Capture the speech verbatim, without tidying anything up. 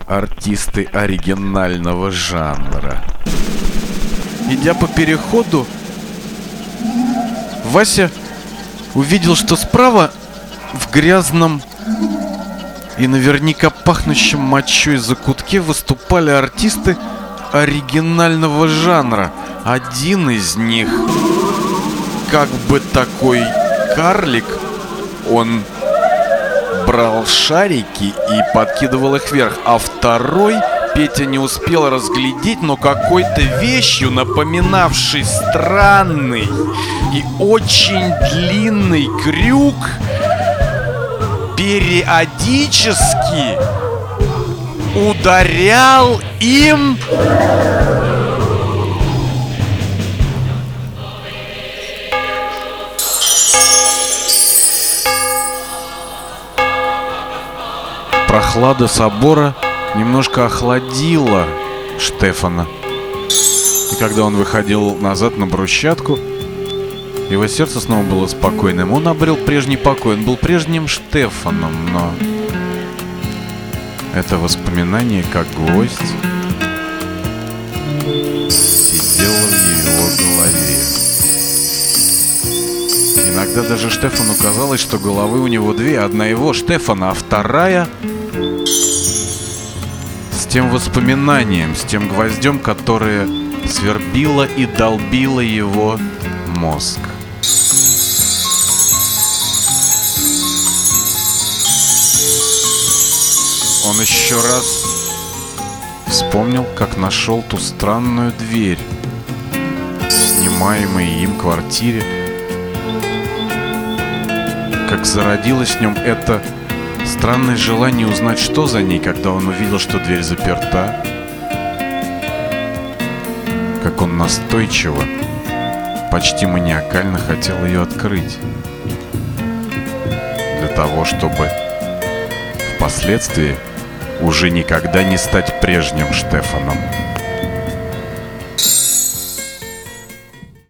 артисты оригинального жанра. Идя по переходу, Вася увидел, что справа в грязном и наверняка пахнущем мочой закутке выступали артисты оригинального жанра. Один из них, как бы такой карлик, он брал шарики и подкидывал их вверх, а второй Петя не успел разглядеть, но какой-то вещью, напоминавшей странный и очень длинный крюк, периодически ударял им прохлада собора немножко охладила Штефана. И когда он выходил назад на брусчатку, его сердце снова было спокойным. Он обрел прежний покой. Он был прежним Штефаном, но это воспоминание, как гвоздь, сидело в его голове. Иногда даже Штефану казалось, что головы у него две. Одна его, Штефана, а вторая с тем воспоминанием, с тем гвоздем, которое свербило и долбило его мозг. Он еще раз вспомнил, как нашел ту странную дверь в снимаемой им квартире, как зародилось в нем это странное желание узнать, что за ней, когда он увидел, что дверь заперта. Как он настойчиво, почти маниакально хотел ее открыть, для того, чтобы впоследствии уже никогда не стать прежним Штефаном.